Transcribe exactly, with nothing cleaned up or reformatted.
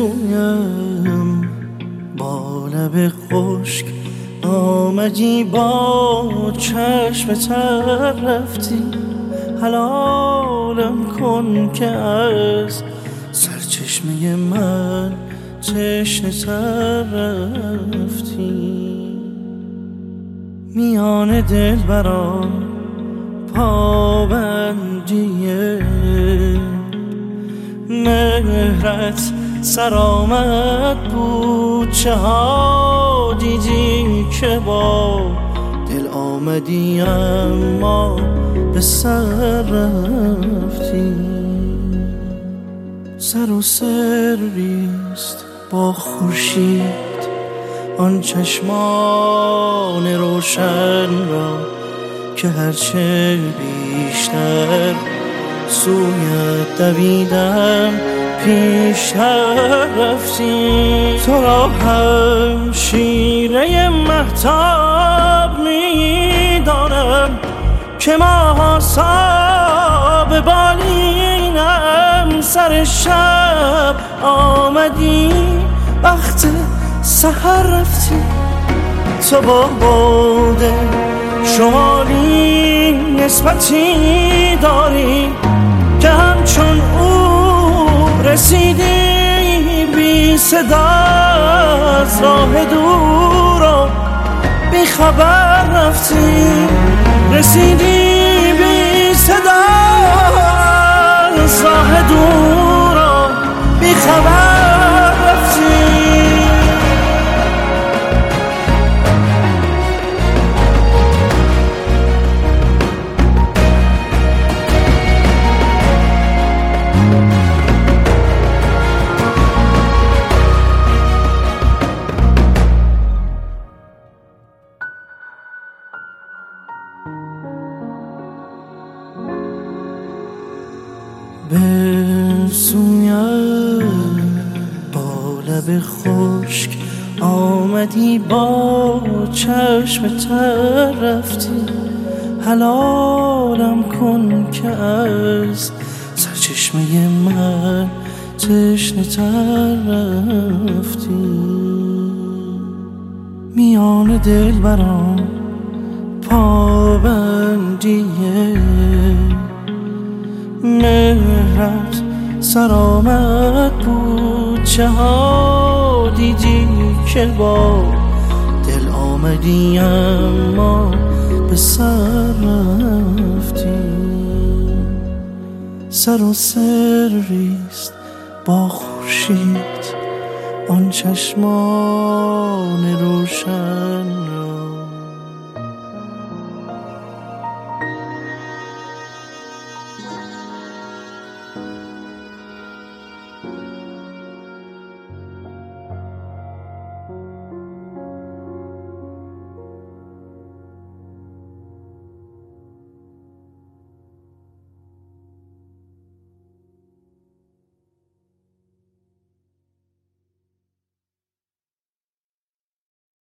سویم با لب خشک آمدی، با چشم تر رفتی. حلالم کن که از سرچشمه من تشنه تر رفتی. میان دلبران پابندیه مهرت سرآمد بود. چه ها دیدی که با دل آمدی اما به سر رفتی. سر و سریست با خورشید آن چشمان روشن را که هرچه بیشتر سویت دویدم پیشتر رفتی. تو را هم شیره مهتاب میدانم که ماه‌ها به بالینم. سر شب آمدی وقت سحر رفتی. تو با باد شمالی نسبتی داری که همچون او رسیدی بی صدا از راه دور و بی خبر رفتی. رسیدی بی صدا از راه دور و بی خبر رفتی. به سویم با لب خشک آمدی، با چشم تر رفتی. حلالم کن که از سرچشمه من تشنه تر رفتی. میان دلبران پابندیه مهرت سرآمد بود. چه ها دیدی که با دل آمدی اما به سر رفتی. سر و سریست با خورشید آن چشمان روشن